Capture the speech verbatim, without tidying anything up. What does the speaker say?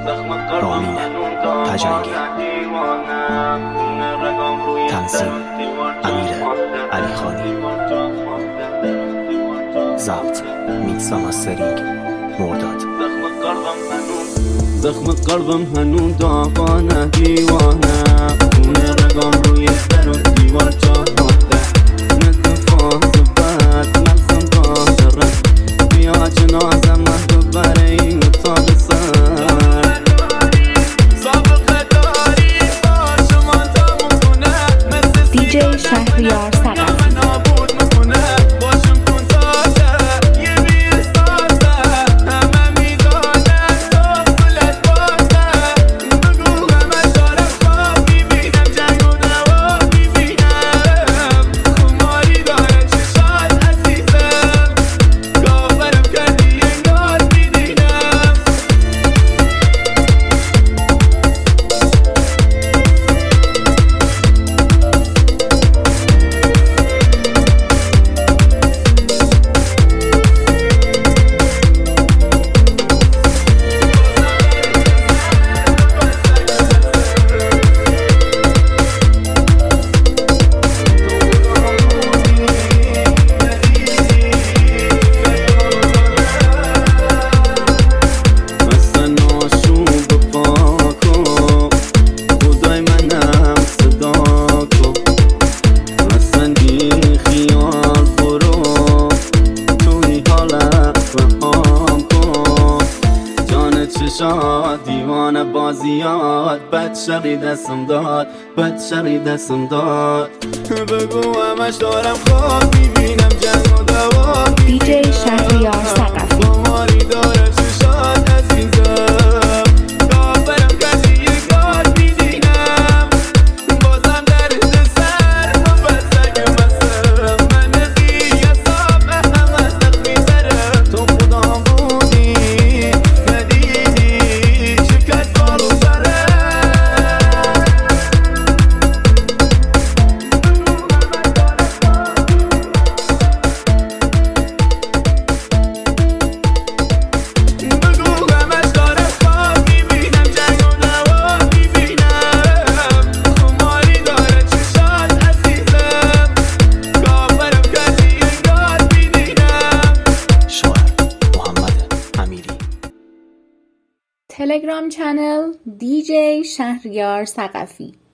رامین تجنگی، تنظیم امیر علی خانی، ضبط میکس و مسترینگ مرداد. زخم قلبم هنون داغانه دیوانه، خونه رگام روی در و دیوار چاهده، نتفاز بد ملخم داره، بیا جنازم محبوب برای این اتاق سر. سابقه داری با شما تا متونه مثل دیجی شهریار ثقفی. دیوانه بازیات بد شقی دستم داد، بد شقی دستم داد. بگو همش دارم خواب میبینم جنگ و دوا. دیجی شهریار ثقفی. ماماری داره چشات عزیزم، کافرم کسی یک گار میدینم، بازم درد سر و بسگ مسم، من قیاسم هم از نقمی سرم. تو خودم بودی تلگرام چنل دیجی شهریار ثقفی.